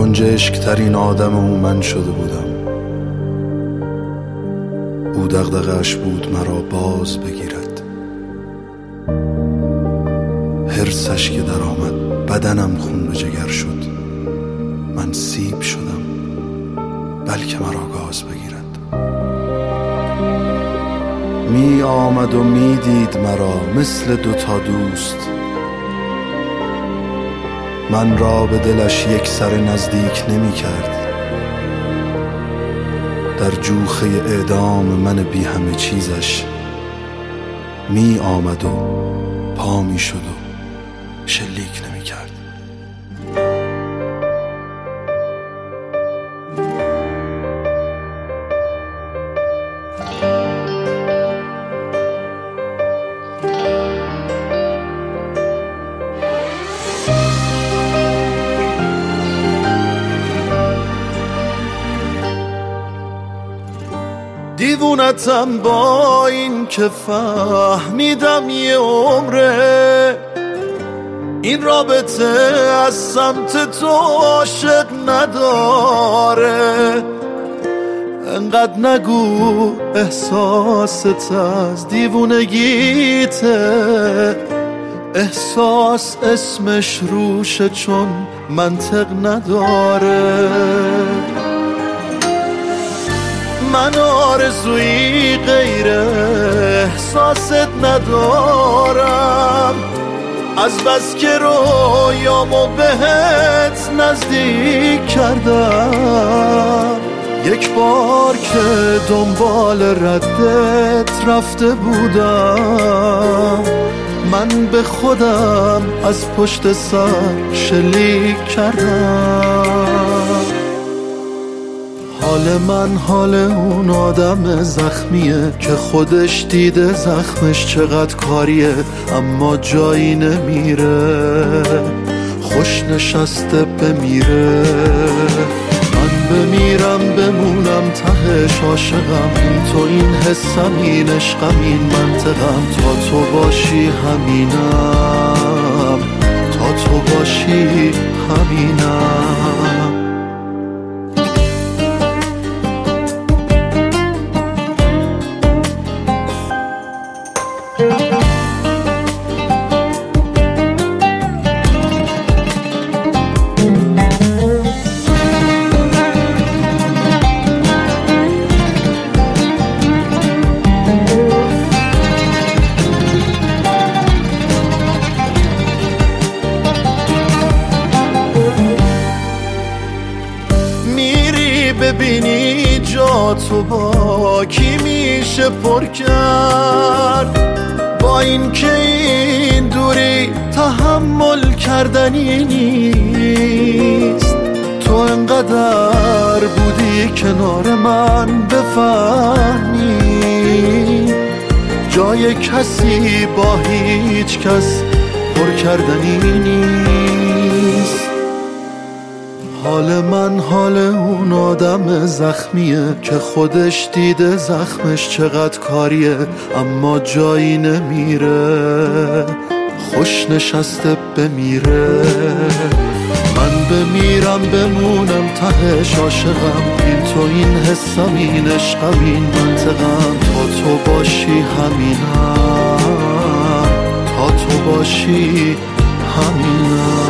گنجشک ترین آدم من شده بودم. او دغدغه‌اش بود مرا باز بگیرد. حرصش که در آمد بدنم خون به جگر شد. من سیب شدم بلکه مرا گاز بگیرد. می آمد و می دید مرا مثل دوتا دوست. من را به دلش یک سر نزدیک نمی کرد. در جوخه اعدام من بی همه چیزش می آمد و پا می شد و شلیک نمی کرد. دیوونتم با این که فهمیدم یه عمره این رابطه از سمت تو عاشق نداره. انقدر نگو احساست از دیوونگیته. احساس اسمش روشه چون منطق نداره. من آرزویی غیر احساست ندارم. از بس که رویامو بهت نزدیک کردم. یک بار که دنبال ردت رفته بودم. من به خودم از پشت سر شلیک کردم. حال من حال اون آدم زخمیه که خودش دیده زخمش چقدر کاریه اما جایی نمیره. خوش نشسته بمیره. من بمیرم بمونم تهش عاشقم. این تو این حسم این عشقم این منطقم. تا تو باشی همینم. تا تو باشی همینم. ببینی جا تو با کی میشه پر کرد. با این که این دوری تحمل کردنی نیست. تو انقدر بودی کنار من بفهمی جای کسی با هیچ کس پر کردنی نیست. حال من حال اون آدم زخمیه که خودش دیده زخمش چقدر کاریه اما جایی نمیره. خوش نشسته بمیره. من بمیرم بمونم تهش عاشقم. این تو این حسم این عشقم این منطقم. تا تو باشی همینم. تا تو باشی همینم.